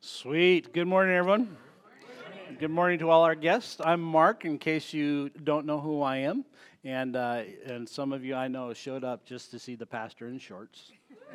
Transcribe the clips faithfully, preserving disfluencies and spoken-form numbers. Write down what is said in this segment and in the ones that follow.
Sweet. Good morning, everyone. Good morning to all our guests. I'm Mark, in case you don't know who I am. And uh, and some of you I know showed up just to see the pastor in shorts.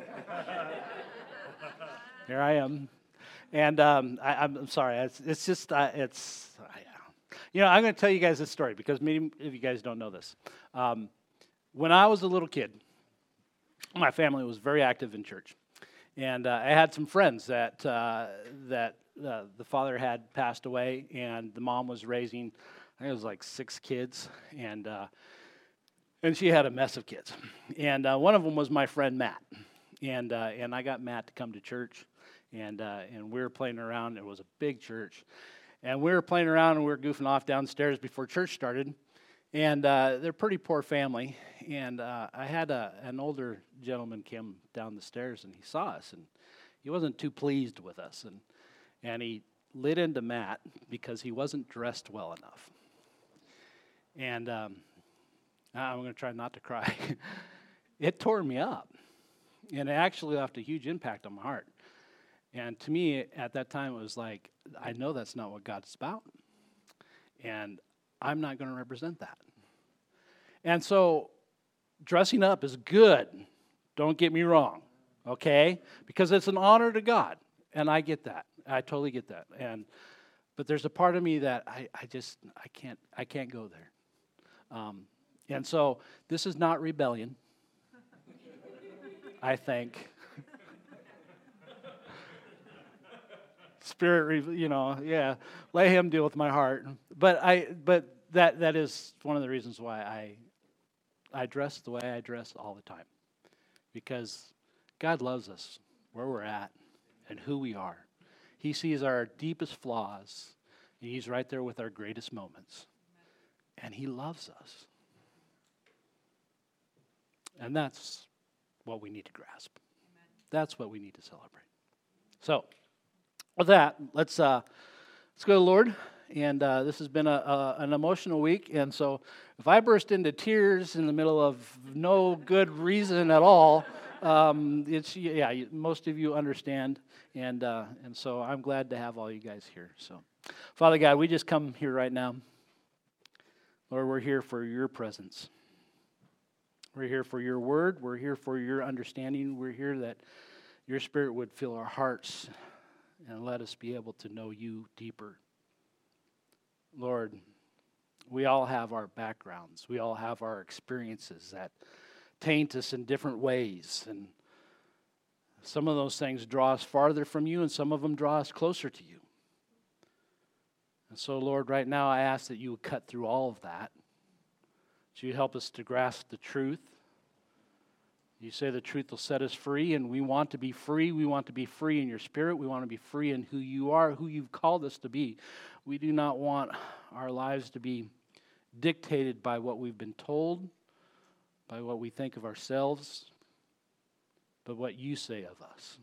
Here I am. And um, I, I'm sorry. It's, it's just, uh, it's, I, you know, I'm going to tell you guys this story because many of you guys don't know this. Um, when I was a little kid, my family was very active in church. And uh, I had some friends that uh, that uh, the father had passed away, and the mom was raising, I think it was like six kids, and uh, and she had a mess of kids. And uh, one of them was my friend Matt, and uh, and I got Matt to come to church, and uh, and we were playing around. It was a big church, and we were playing around and we were goofing off downstairs before church started. And uh, they're a pretty poor family, and uh, I had a, an older gentleman come down the stairs, and he saw us, and he wasn't too pleased with us, and and he lit into Matt because he wasn't dressed well enough. And um, I'm going to try not to cry. It tore me up, and it actually left a huge impact on my heart. And to me, at that time, it was like, I know that's not what God's about, and I'm not going to represent that. And so dressing up is good. Don't get me wrong, okay? Because it's an honor to God, and I get that. I totally get that. And but there's a part of me that I, I just I can't I can't go there. Um, and so this is not rebellion. I think. Spirit, you know, yeah, let him deal with my heart. But I, but that that is one of the reasons why I, I dress the way I dress all the time, because God loves us where we're at and who we are. He sees our deepest flaws, and He's right there with our greatest moments, and He loves us, and that's what we need to grasp. That's what we need to celebrate. So. With that, let's uh, let's go to the Lord. And uh, this has been a, a, an emotional week. And so if I burst into tears in the middle of no good reason at all, um, it's yeah, most of you understand. And uh, and so I'm glad to have all you guys here. So, Father God, we just come here right now. Lord, we're here for your presence. We're here for your word. We're here for your understanding. We're here that your Spirit would fill our hearts and let us be able to know you deeper. Lord, we all have our backgrounds. We all have our experiences that taint us in different ways. And some of those things draw us farther from you, and some of them draw us closer to you. And so, Lord, right now I ask that you would cut through all of that. That you help us to grasp the truth. You say the truth will set us free, and we want to be free. We want to be free in your Spirit. We want to be free in who you are, who you've called us to be. We do not want our lives to be dictated by what we've been told, by what we think of ourselves, but what you say of us.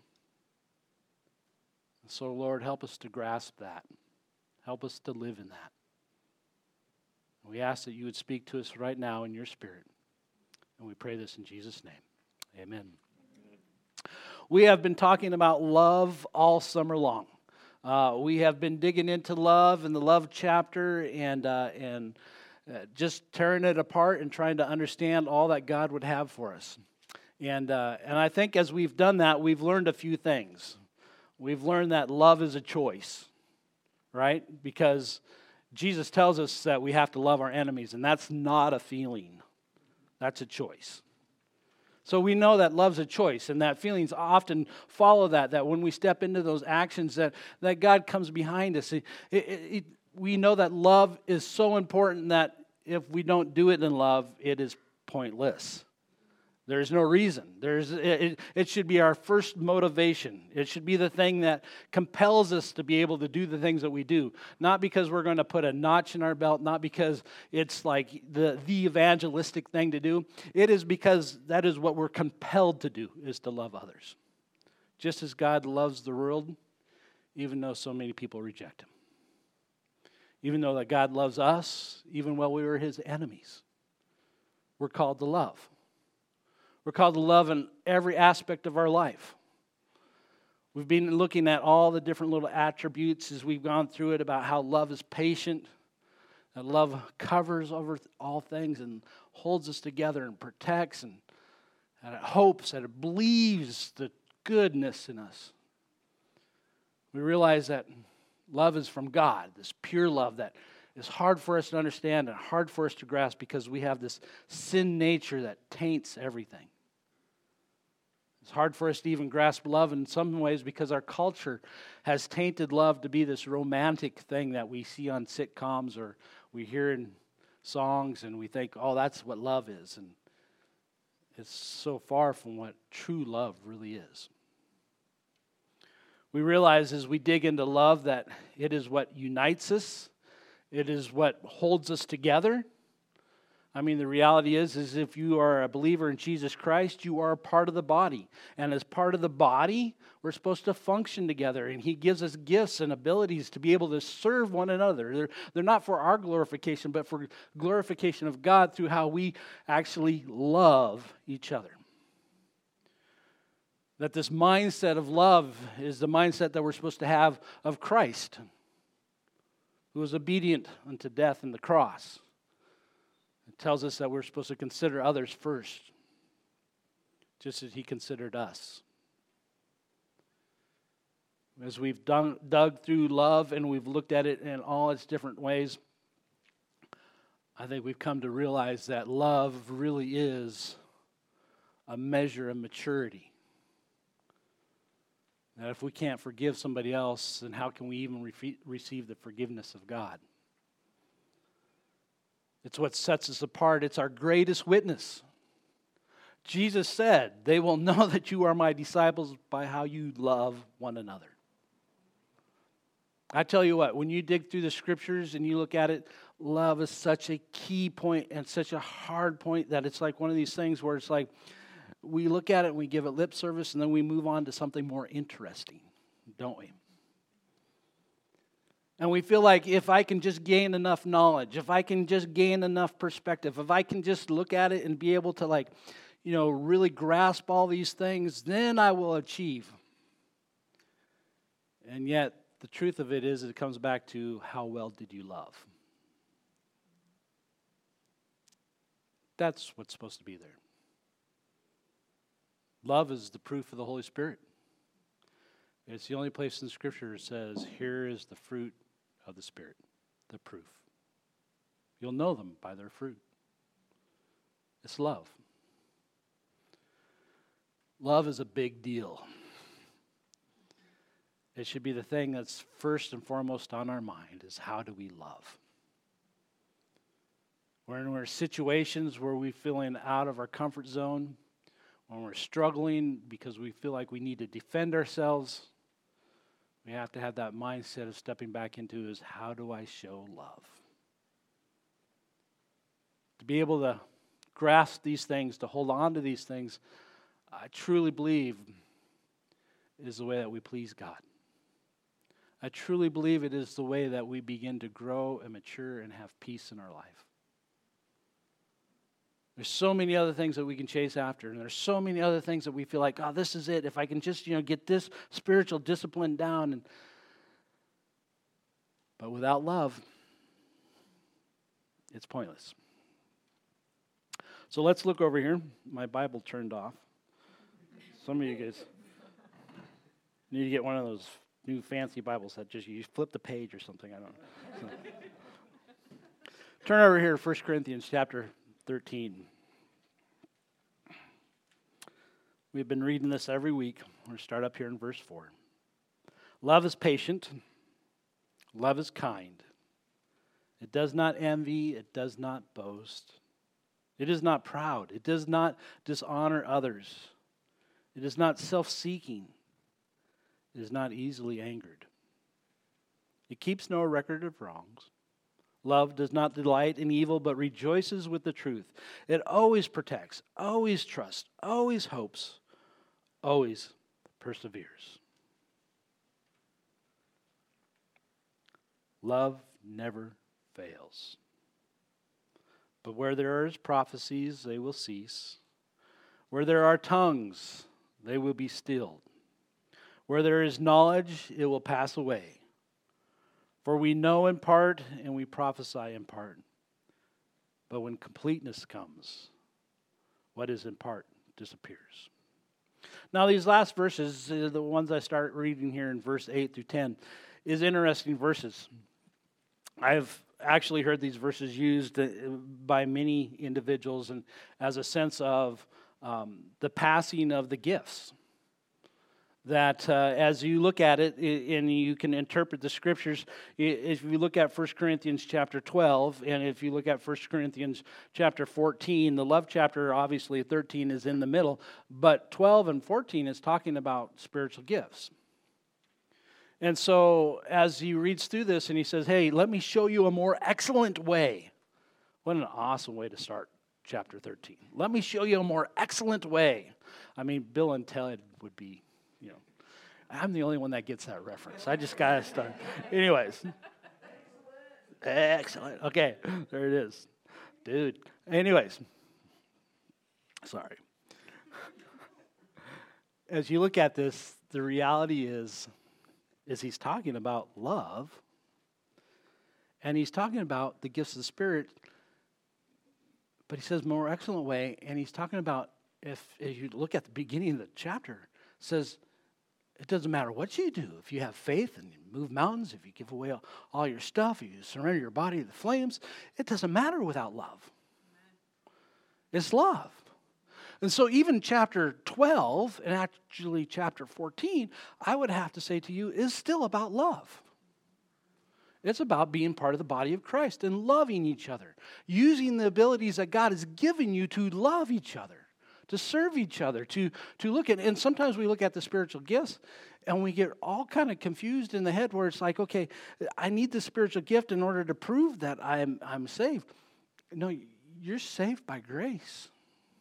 So, Lord, help us to grasp that. Help us to live in that. We ask that you would speak to us right now in your Spirit, and we pray this in Jesus' name. Amen. We have been talking about love all summer long. Uh, we have been digging into love and the love chapter and uh, and uh, just tearing it apart and trying to understand all that God would have for us. And uh, and I think as we've done that, we've learned a few things. We've learned that love is a choice, right? Because Jesus tells us that we have to love our enemies, and that's not a feeling. That's a choice. So we know that love's a choice, and that feelings often follow that, that when we step into those actions, that, that God comes behind us. It, it, it, we know that love is so important that if we don't do it in love, it is pointless. There's no reason. There's it, it should be our first motivation. It should be the thing that compels us to be able to do the things that we do. Not because we're going to put a notch in our belt, not because it's like the, the evangelistic thing to do. It is because that is what we're compelled to do, is to love others. Just as God loves the world, even though so many people reject Him. Even though that God loves us, even while we were His enemies. We're called to love. We're called to love in every aspect of our life. We've been looking at all the different little attributes as we've gone through it about how love is patient, that love covers over all things and holds us together and protects, and, and it hopes, and it believes the goodness in us. We realize that love is from God, this pure love that is hard for us to understand and hard for us to grasp because we have this sin nature that taints everything. It's hard for us to even grasp love in some ways because our culture has tainted love to be this romantic thing that we see on sitcoms or we hear in songs, and we think, oh, that's what love is. And it's so far from what true love really is. We realize as we dig into love that it is what unites us. It is what holds us together. I mean, the reality is, is if you are a believer in Jesus Christ, you are a part of the body. And as part of the body, we're supposed to function together. And He gives us gifts and abilities to be able to serve one another. They're, they're not for our glorification, but for glorification of God through how we actually love each other. That this mindset of love is the mindset that we're supposed to have of Christ, who was obedient unto death on the cross. It tells us that we're supposed to consider others first, just as He considered us. As we've dug, dug through love and we've looked at it in all its different ways, I think we've come to realize that love really is a measure of maturity. That if we can't forgive somebody else, then how can we even re- receive the forgiveness of God? It's what sets us apart. It's our greatest witness. Jesus said, they will know that you are my disciples by how you love one another. I tell you what, when you dig through the scriptures and you look at it, love is such a key point and such a hard point that it's like one of these things where it's like we look at it and we give it lip service and then we move on to something more interesting, don't we? And we feel like if I can just gain enough knowledge, if I can just gain enough perspective, if I can just look at it and be able to like, you know, really grasp all these things, then I will achieve. And yet, the truth of it is, it comes back to how well did you love? That's what's supposed to be there. Love is the proof of the Holy Spirit. It's the only place in the Scripture that says, here is the fruit of the Spirit, the proof. You'll know them by their fruit. It's love. Love is a big deal. It should be the thing that's first and foremost on our mind is how do we love? When we're in situations where we're feeling out of our comfort zone, when we're struggling because we feel like we need to defend ourselves, we have to have that mindset of stepping back into is how do I show love? To be able to grasp these things, to hold on to these things, I truly believe is the way that we please God. I truly believe it is the way that we begin to grow and mature and have peace in our life. There's so many other things that we can chase after, and there's so many other things that we feel like, oh, this is it. If I can just, you know, get this spiritual discipline down. And but without love, it's pointless. So let's look over here. My Bible turned off. Some of you guys need to get one of those new fancy Bibles that just you flip the page or something. I don't know. So. Turn over here to First Corinthians chapter thirteen. We've been reading this every week. We're going to start up here in verse four. Love is patient. Love is kind. It does not envy. It does not boast. It is not proud. It does not dishonor others. It is not self-seeking. It is not easily angered. It keeps no record of wrongs. Love does not delight in evil, but rejoices with the truth. It always protects, always trusts, always hopes, always perseveres. Love never fails. But where there is prophecies, they will cease. Where there are tongues, they will be stilled. Where there is knowledge, it will pass away. For we know in part and we prophesy in part. But when completeness comes, what is in part disappears. Now these last verses, the ones I start reading here in verse eight through ten, is interesting verses. I've actually heard these verses used by many individuals and as a sense of um, the passing of the gifts. That uh, as you look at it and you can interpret the scriptures, if you look at First Corinthians chapter twelve, and if you look at First Corinthians chapter fourteen, the love chapter, obviously thirteen is in the middle, but twelve and fourteen is talking about spiritual gifts. And so as he reads through this and he says, hey, let me show you a more excellent way. What an awesome way to start chapter thirteen. Let me show you a more excellent way. I mean, Bill and Ted would be, you know, I'm the only one that gets that reference. I just got to start. Anyways. Excellent. Okay, there it is. Dude. Anyways. Sorry. As you look at this, the reality is, is he's talking about love, and he's talking about the gifts of the Spirit, but he says more excellent way, and he's talking about, if, if you look at the beginning of the chapter, it says, it doesn't matter what you do. If you have faith and you move mountains, if you give away all, all your stuff, if you surrender your body to the flames, it doesn't matter without love. It's love. And so even chapter twelve, and actually chapter fourteen, I would have to say to you, is still about love. It's about being part of the body of Christ and loving each other, using the abilities that God has given you to love each other, to serve each other, to, to look at, and sometimes we look at the spiritual gifts and we get all kind of confused in the head where it's like, okay, I need the spiritual gift in order to prove that I'm, I'm saved. No, you're saved by grace.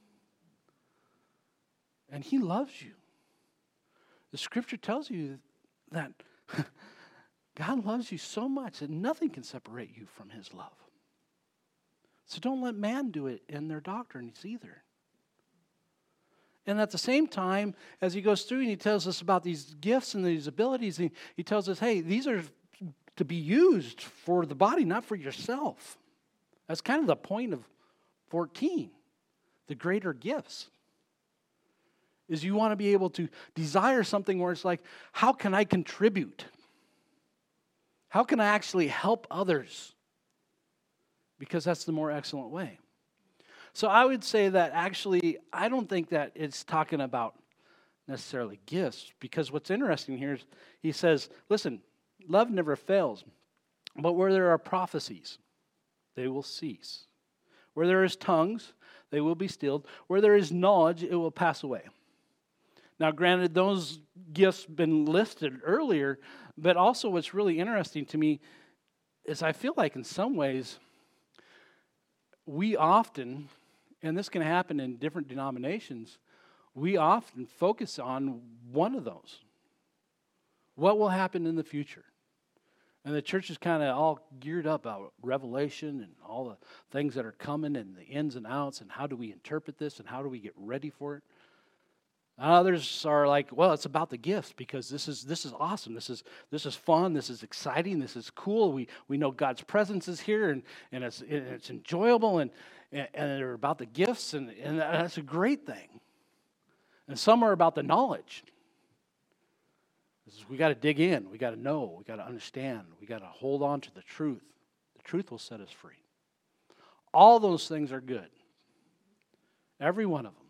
And he loves you. The scripture tells you that God loves you so much that nothing can separate you from his love. So don't let man do it in their doctrines either. And at the same time, as he goes through and he tells us about these gifts and these abilities, he, he tells us, hey, these are to be used for the body, not for yourself. That's kind of the point of fourteen, the greater gifts. Is you want to be able to desire something where it's like, how can I contribute? How can I actually help others? Because that's the more excellent way. So I would say that actually, I don't think that it's talking about necessarily gifts, because what's interesting here is he says, listen, love never fails, but where there are prophecies, they will cease. Where there is tongues, they will be stilled. Where there is knowledge, it will pass away. Now, granted, those gifts been listed earlier, but also what's really interesting to me is I feel like in some ways, we often, and this can happen in different denominations, we often focus on one of those. What will happen in the future? And the church is kind of all geared up about Revelation and all the things that are coming and the ins and outs and how do we interpret this and how do we get ready for it. Others are like, well, it's about the gifts because this is this is awesome. This is this is fun. This is exciting. This is cool. We we know God's presence is here and, and it's and it's enjoyable and, and they're about the gifts and, and that's a great thing. And some are about the knowledge. We got to dig in. We got to know. We got to understand. We got to hold on to the truth. The truth will set us free. All those things are good. Every one of them.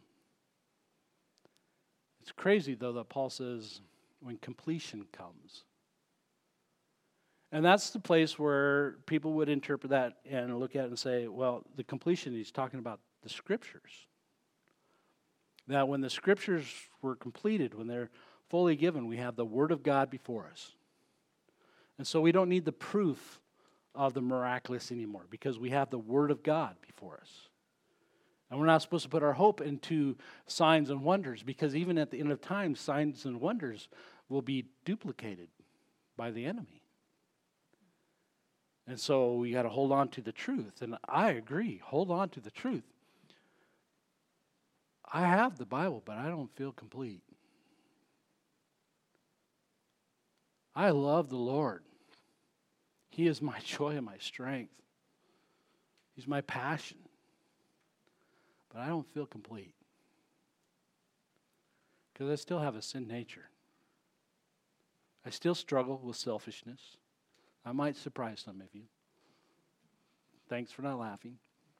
It's crazy, though, that Paul says when completion comes. And that's the place where people would interpret that and look at it and say, well, the completion, he's talking about the Scriptures. That when the Scriptures were completed, when they're fully given, we have the Word of God before us. And so we don't need the proof of the miraculous anymore because we have the Word of God before us. And we're not supposed to put our hope into signs and wonders because even at the end of time, signs and wonders will be duplicated by the enemy. And so we got to hold on to the truth. And I agree, hold on to the truth. I have the Bible, but I don't feel complete. I love the Lord. He is my joy and my strength. He's my passion. But I don't feel complete. Because I still have a sin nature. I still struggle with selfishness. I might surprise some of you. Thanks for not laughing.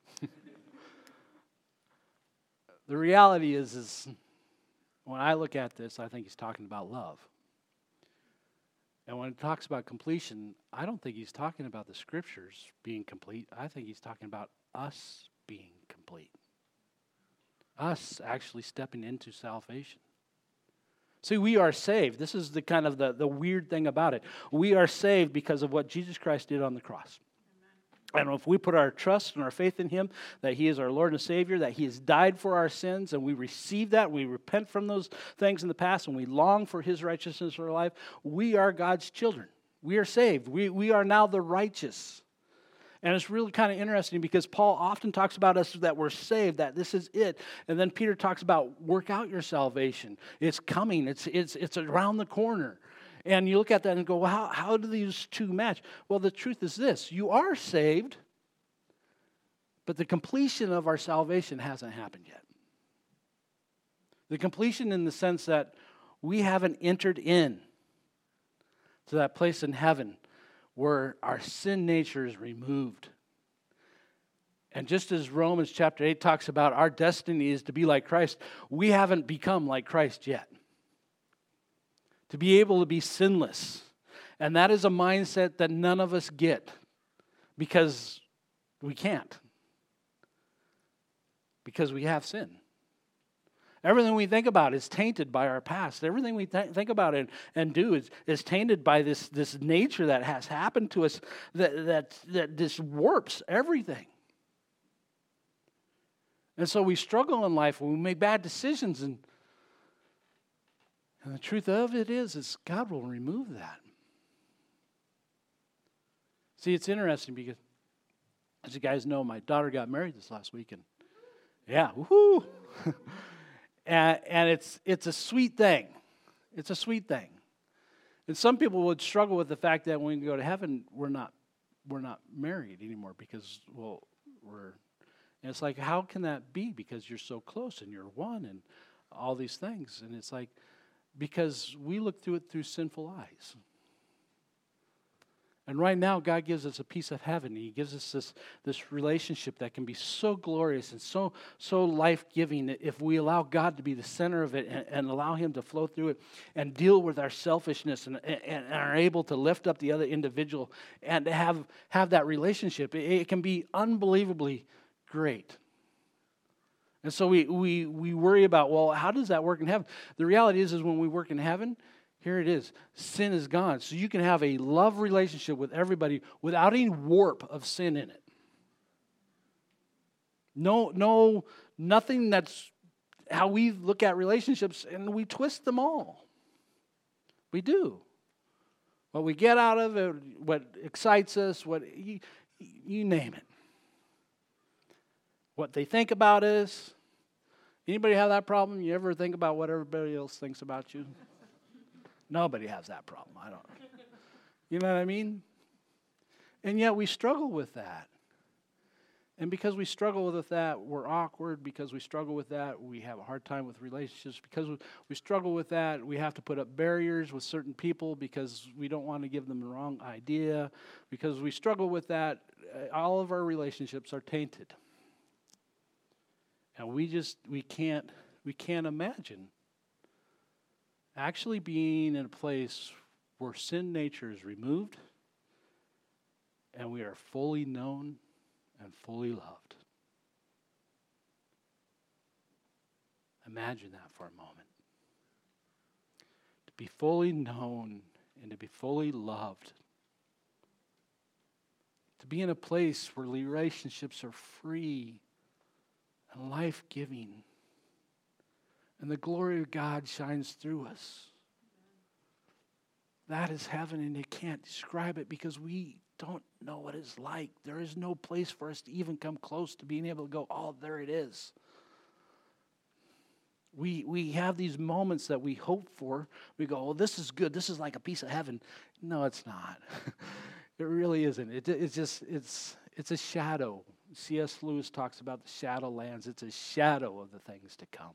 The reality is, is when I look at this, I think he's talking about love. And when he talks about completion, I don't think he's talking about the scriptures being complete. I think he's talking about us being complete. Us actually stepping into salvation. See, we are saved. This is the kind of the, the weird thing about it. We are saved because of what Jesus Christ did on the cross. And if we put our trust and our faith in him, that he is our Lord and Savior, that he has died for our sins, and we receive that, we repent from those things in the past, and we long for his righteousness in our life, we are God's children. We are saved. We, we are now the righteous. And it's really kind of interesting because Paul often talks about us that we're saved, that this is it. And then Peter talks about work out your salvation. It's coming. It's, it's, it's around the corner. And you look at that and go, well, how, how do these two match? Well, the truth is this. You are saved, but the completion of our salvation hasn't happened yet. The completion in the sense that we haven't entered in to that place in heaven where our sin nature is removed. And just as Romans chapter eight talks about our destiny is to be like Christ, we haven't become like Christ yet. To be able to be sinless. And that is a mindset that none of us get because we can't. Because we have sin. Everything we think about is tainted by our past. Everything we th- think about and, and do is, is tainted by this, this nature that has happened to us that, that, that just warps everything. And so we struggle in life when we make bad decisions, and And the truth of it is, is God will remove that. See, it's interesting because, as you guys know, my daughter got married this last weekend. Yeah, woohoo! and and it's it's a sweet thing. It's a sweet thing. And some people would struggle with the fact that when we go to heaven, we're not we're not married anymore because, well, we're. And it's like, how can that be? Because you're so close and you're one and all these things. And it's like, because we look through it through sinful eyes. And right now, God gives us a piece of heaven. He gives us this, this relationship that can be so glorious and so, so life-giving if we allow God to be the center of it and, and allow him to flow through it and deal with our selfishness and, and, and are able to lift up the other individual and to have, have that relationship. It, it can be unbelievably great. And so we, we we worry about, well, how does that work in heaven? The reality is, is when we work in heaven, here it is. Sin is gone. So you can have a love relationship with everybody without any warp of sin in it. No, no, nothing that's how we look at relationships, and we twist them all. We do. What we get out of it, what excites us, what you, you name it. What they think about us. Anybody have that problem? You ever think about what everybody else thinks about you? Nobody has that problem. I don't. You know what I mean? And yet we struggle with that. And because we struggle with that, we're awkward. Because we struggle with that, we have a hard time with relationships. Because we struggle with that, we have to put up barriers with certain people because we don't want to give them the wrong idea. Because we struggle with that, all of our relationships are tainted. And we just, we can't, we can't imagine actually being in a place where sin nature is removed and we are fully known and fully loved. Imagine that for a moment. To be fully known and to be fully loved. To be in a place where relationships are free and life-giving. And the glory of God shines through us. That is heaven, and you can't describe it because we don't know what it's like. There is no place for us to even come close to being able to go, oh, there it is. We we have these moments that we hope for. We go, oh, this is good. This is like a piece of heaven. No, it's not. It really isn't. It, it's just, it's it's a shadow. C S. Lewis talks about the shadow lands. It's a shadow of the things to come.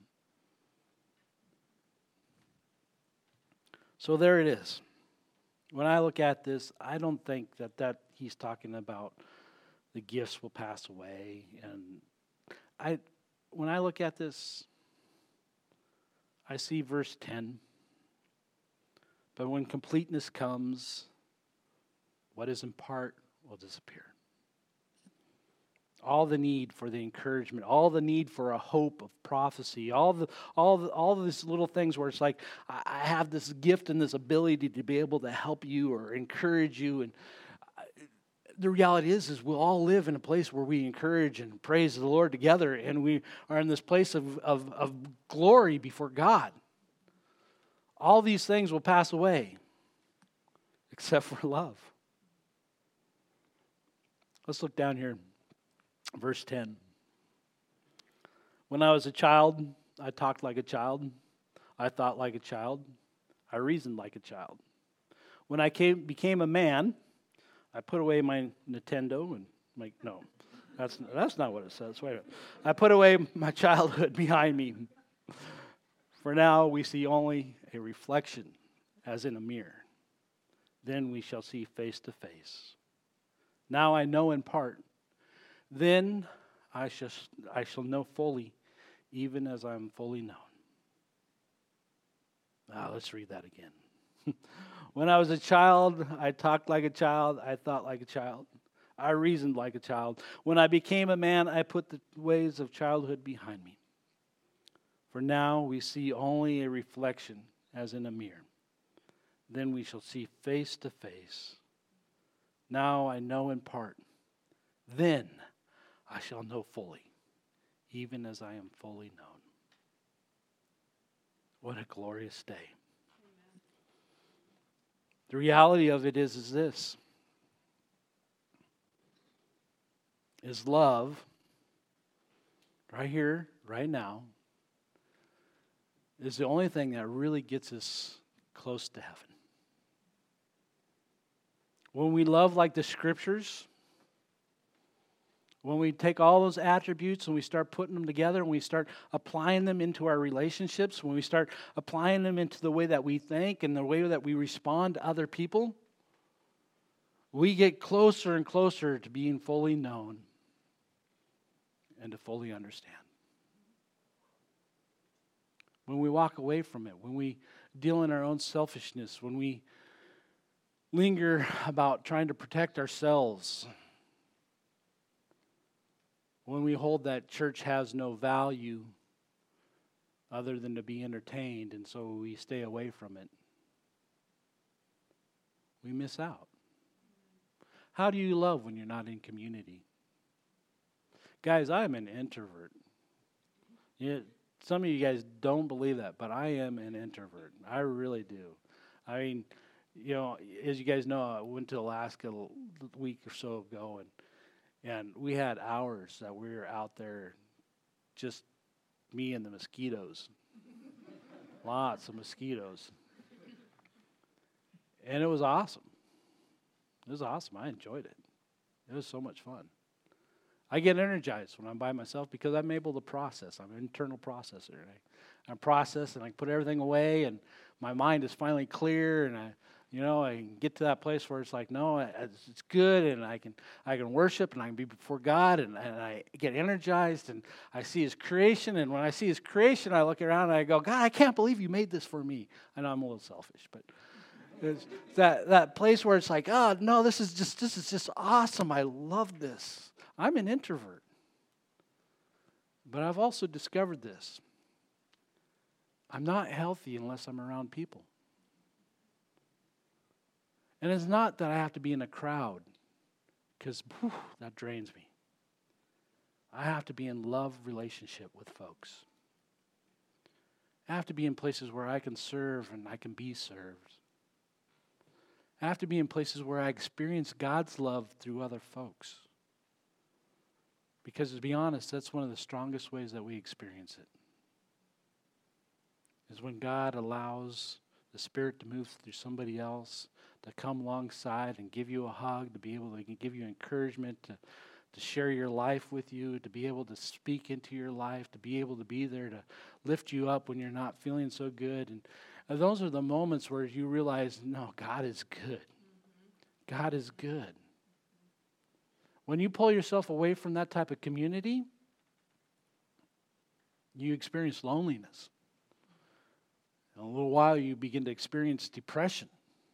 So there it is. When I look at this, I don't think that, that he's talking about the gifts will pass away. And I, when I look at this, I see verse ten. But when completeness comes, what is in part will disappear. All the need for the encouragement, all the need for a hope of prophecy, all the all the, all of these little things where it's like, I, I have this gift and this ability to be able to help you or encourage you. And I, the reality is, is we'll all live in a place where we encourage and praise the Lord together, and we are in this place of, of, of glory before God. All these things will pass away, except for love. Let's look down here. Verse ten. When I was a child, I talked like a child. I thought like a child. I reasoned like a child. When I came, became a man, I put away my Nintendo and my, no, that's, that's not what it says. Wait a minute. I put away my childhood behind me. For now we see only a reflection as in a mirror. Then we shall see face to face. Now I know in part. Then I shall, I shall know fully, even as I am fully known. Now let's read that again. When I was a child, I talked like a child. I thought like a child. I reasoned like a child. When I became a man, I put the ways of childhood behind me. For now we see only a reflection as in a mirror. Then we shall see face to face. Now I know in part. Then I shall know fully, even as I am fully known. What a glorious day. Amen. The reality of it is, is this. Is love, right here, right now, is the only thing that really gets us close to heaven. When we love like the Scriptures, when we take all those attributes and we start putting them together and we start applying them into our relationships, when we start applying them into the way that we think and the way that we respond to other people, we get closer and closer to being fully known and to fully understand. When we walk away from it, when we deal in our own selfishness, when we linger about trying to protect ourselves, when we hold that church has no value other than to be entertained, and so we stay away from it, we miss out. How do you love when you're not in community? Guys, I'm an introvert. Yeah, some of you guys don't believe that, but I am an introvert. I really do. I mean, you know, as you guys know, I went to Alaska a week or so ago, and And we had hours that we were out there, just me and the mosquitoes. Lots of mosquitoes. And it was awesome. It was awesome. I enjoyed it. It was so much fun. I get energized when I'm by myself because I'm able to process. I'm an internal processor. And I, I process and I put everything away, and my mind is finally clear, and I You know, I can get to that place where it's like, no, it's good, and I can I can worship, and I can be before God, and, and I get energized, and I see His creation, and when I see His creation, I look around and I go, God, I can't believe you made this for me. I know I'm a little selfish, but it's that that place where it's like, oh no, this is just this is just awesome. I love this. I'm an introvert, but I've also discovered this. I'm not healthy unless I'm around people. And it's not that I have to be in a crowd, because that drains me. I have to be in love relationship with folks. I have to be in places where I can serve and I can be served. I have to be in places where I experience God's love through other folks. Because to be honest, that's one of the strongest ways that we experience it. is when God allows the Spirit to move through somebody else, to come alongside and give you a hug, to be able to give you encouragement, to, to share your life with you, to be able to speak into your life, to be able to be there to lift you up when you're not feeling so good. And, and those are the moments where you realize, no, God is good. Mm-hmm. God is good. When you pull yourself away from that type of community, you experience loneliness. In a little while, you begin to experience depression.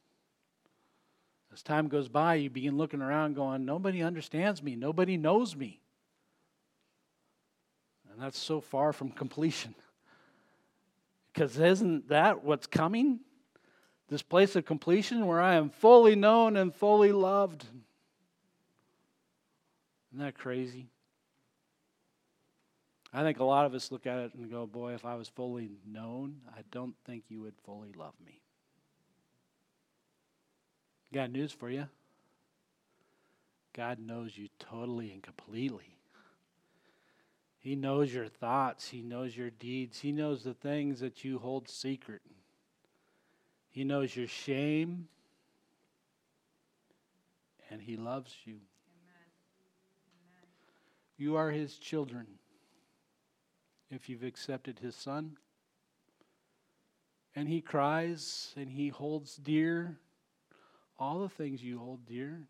As time goes by, you begin looking around going, nobody understands me. Nobody knows me. And that's so far from completion. Because isn't that what's coming? This place of completion where I am fully known and fully loved. Isn't that crazy? I think a lot of us look at it and go, boy, if I was fully known, I don't think you would fully love me. Got news for you. God knows you totally and completely. He knows your thoughts. He knows your deeds. He knows the things that you hold secret. He knows your shame. And He loves you. Amen. Amen. You are His children if you've accepted His Son. And He cries and He holds dear all the things you hold dear.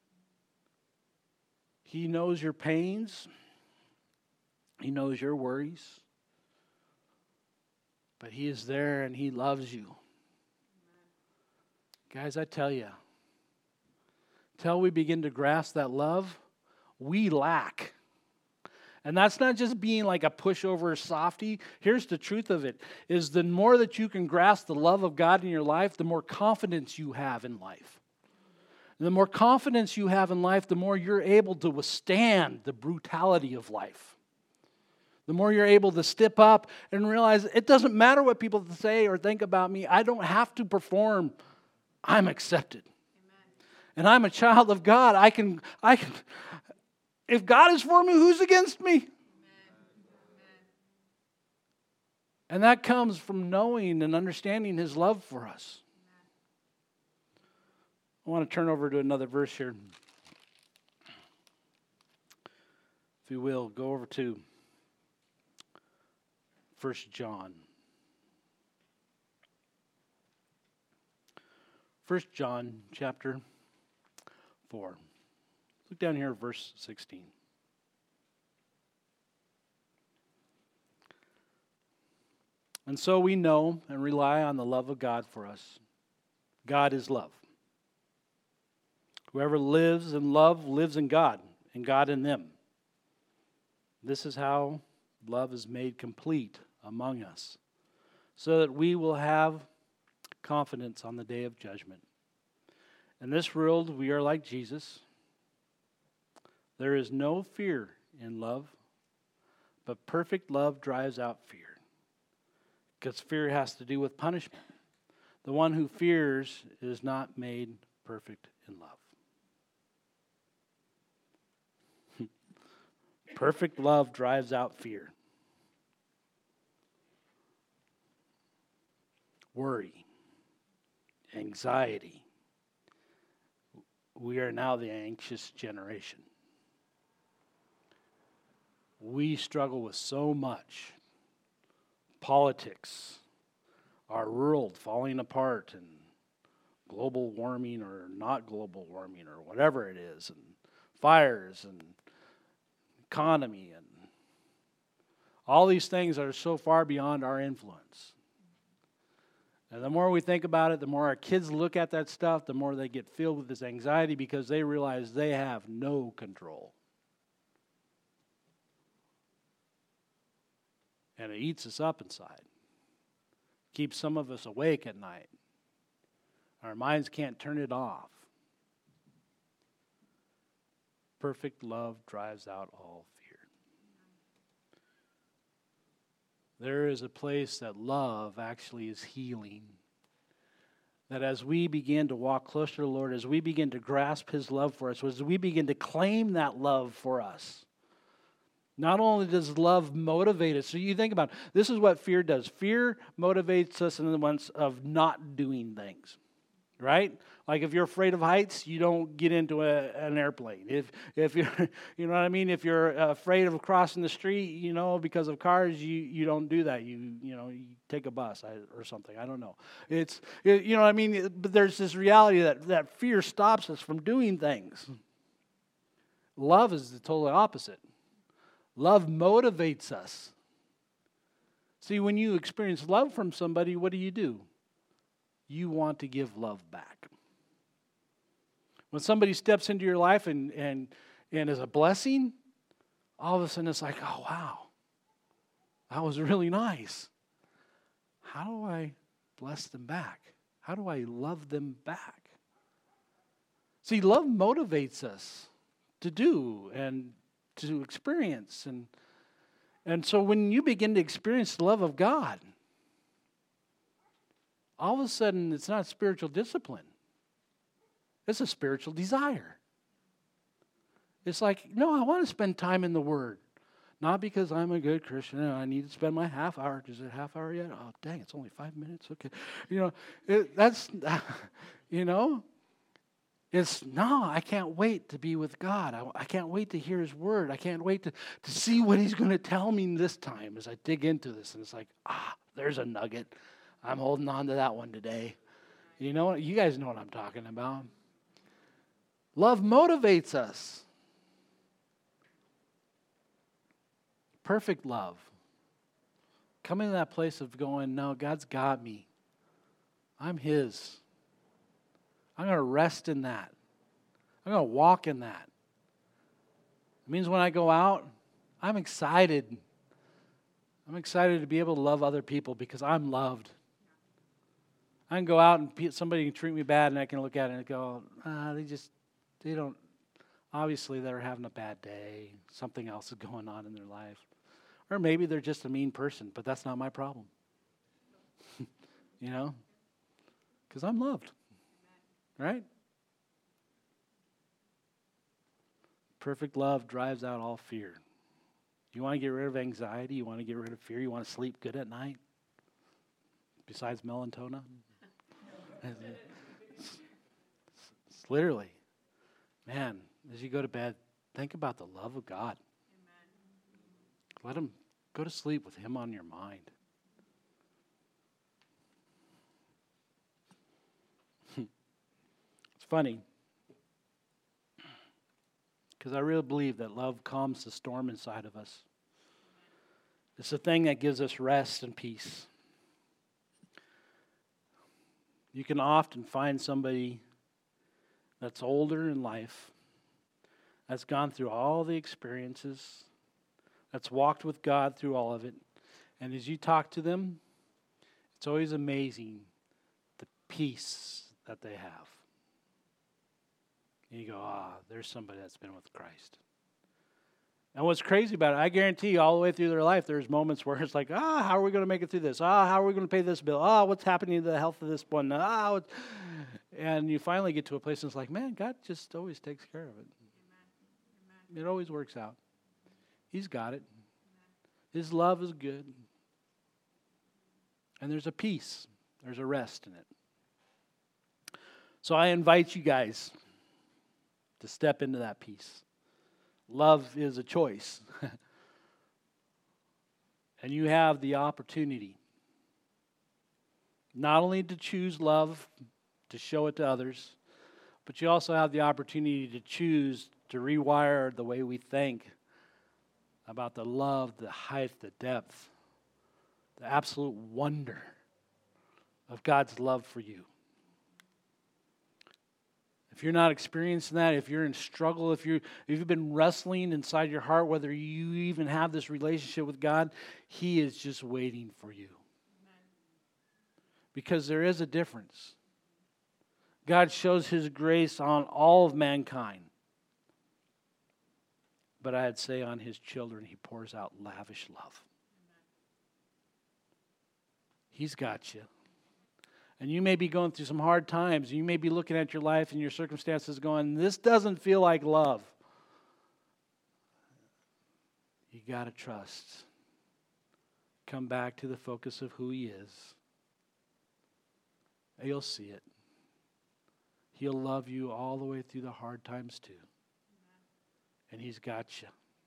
He knows your pains. He knows your worries. But He is there and He loves you. Amen. Guys, I tell you, till we begin to grasp that love, we lack. And that's not just being like a pushover softy. Here's the truth of it, is the more that you can grasp the love of God in your life, the more confidence you have in life. And the more confidence you have in life, the more you're able to withstand the brutality of life. The more you're able to step up and realize it doesn't matter what people say or think about me. I don't have to perform. I'm accepted. Amen. And I'm a child of God. I can, I can, if God is for me, who's against me? Amen. And that comes from knowing and understanding His love for us. I want to turn over to another verse here. If you will, go over to First John. First John chapter four. Look down here at verse sixteen. And so we know and rely on the love of God for us. God is love. Whoever lives in love lives in God, and God in them. This is how love is made complete among us, so that we will have confidence on the day of judgment. In this world, we are like Jesus. There is no fear in love, but perfect love drives out fear, because fear has to do with punishment. The one who fears is not made perfect in love. Perfect love drives out fear. Worry. Anxiety. We are now the anxious generation. We struggle with so much. Politics. Our world falling apart, and global warming or not global warming or whatever it is, and fires and economy, and all these things are so far beyond our influence. And the more we think about it, the more our kids look at that stuff, the more they get filled with this anxiety because they realize they have no control. And it eats us up inside. Keeps some of us awake at night. Our minds can't turn it off. Perfect love drives out all fear. There is a place that love actually is healing. That as we begin to walk closer to the Lord, as we begin to grasp His love for us, as we begin to claim that love for us, Not only does love motivate us, so you think about it, this is what fear does. Fear motivates us in the ones of not doing things, right? Like if you're afraid of heights, you don't get into a, an airplane. If if you're, you know what I mean. If you're afraid of crossing the street, you know, because of cars, you, you don't do that. You you know you take a bus or something. I don't know. It's it, you know what I mean. But there's this reality that that fear stops us from doing things. Love is the total opposite. Love motivates us. See, when you experience love from somebody, what do you do? You want to give love back. When somebody steps into your life and, and, and is a blessing, all of a sudden it's like, oh, wow, that was really nice. How do I bless them back? How do I love them back? See, love motivates us to do and to experience. And, and so when you begin to experience the love of God, all of a sudden it's not spiritual discipline. It's a spiritual desire. It's like, no, I want to spend time in the Word. Not because I'm a good Christian and I need to spend my half hour. Is it half hour yet? Oh, dang, it's only five minutes. Okay. You know, it, that's, you know, it's, no, I can't wait to be with God. I, I can't wait to hear His Word. I can't wait to, to see what He's going to tell me this time as I dig into this. And it's like, ah, there's a nugget. I'm holding on to that one today. You know, you guys know what I'm talking about. Love motivates us. Perfect love. Coming to that place of going, no, God's got me. I'm His. I'm going to rest in that. I'm going to walk in that. It means when I go out, I'm excited. I'm excited to be able to love other people because I'm loved. I can go out and somebody can treat me bad and I can look at it and go, ah, they just, they don't, obviously they're having a bad day. Something else is going on in their life. Or maybe they're just a mean person, but that's not my problem. You know? Because I'm loved. Right? Perfect love drives out all fear. You want to get rid of anxiety? You want to get rid of fear? You want to sleep good at night? Besides melatonin? It's, it's literally, man, as you go to bed, think about the love of God. Amen. Let Him go to sleep with Him on your mind. It's funny, because I really believe that love calms the storm inside of us. It's the thing that gives us rest and peace. You can often find somebody that's older in life, that's gone through all the experiences, that's walked with God through all of it. And as you talk to them, it's always amazing the peace that they have. And you go, ah, there's somebody that's been with Christ. And what's crazy about it, I guarantee you all the way through their life, there's moments where it's like, ah, how are we going to make it through this? Ah, how are we going to pay this bill? Ah, what's happening to the health of this one? Ah, what? And you finally get to a place and it's like, man, God just always takes care of it. Amen. It always works out. He's got it. Amen. His love is good. And there's a peace. There's a rest in it. So I invite you guys to step into that peace. Love is a choice. And you have the opportunity not only to choose love, to show it to others, but you also have the opportunity to choose to rewire the way we think about the love, the height, the depth, the absolute wonder of God's love for you. If you're not experiencing that, if you're in struggle, if, you're, if you've been wrestling inside your heart, whether you even have this relationship with God, He is just waiting for you. Amen. Because there is a difference. God shows His grace on all of mankind. But I'd say on His children, He pours out lavish love. Amen. He's got you. And you may be going through some hard times. You may be looking at your life and your circumstances going, this doesn't feel like love. You got to trust. Come back to the focus of who he is. And you'll see it. He'll love you all the way through the hard times too. And he's got you.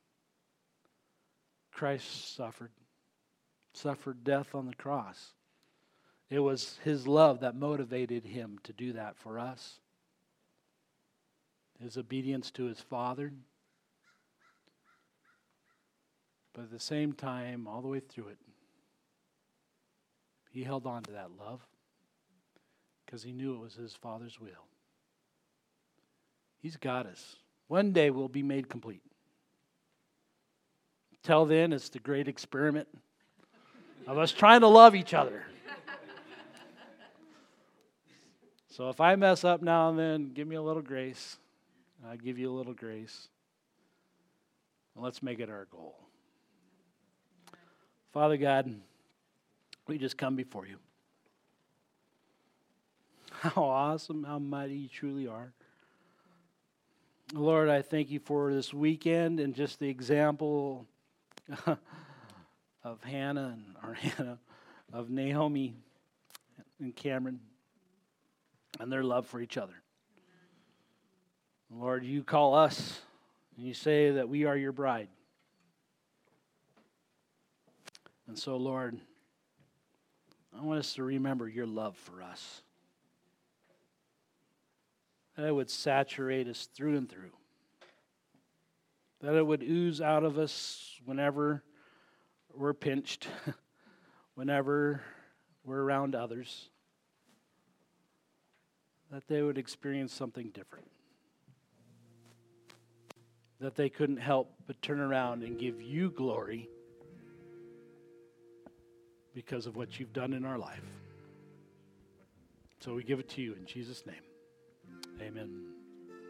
Christ suffered. Suffered death on the cross. It was his love that motivated him to do that for us. His obedience to his Father. But at the same time, all the way through it, he held on to that love because he knew it was his Father's will. He's got us. One day we'll be made complete. Till then, it's the great experiment of us trying to love each other. So if I mess up now and then, give me a little grace. I'll give you a little grace. And let's make it our goal. Father God, we just come before you. How awesome, how mighty you truly are. Lord, I thank you for this weekend and just the example of Hannah, and, or Hannah, of Naomi and Cameron and their love for each other. Lord, you call us and you say that we are your bride. And so, Lord, I want us to remember your love for us. That it would saturate us through and through. That it would ooze out of us whenever we're pinched, whenever we're around others. That they would experience something different. That they couldn't help but turn around and give you glory because of what you've done in our life. So we give it to you in Jesus' name. Amen.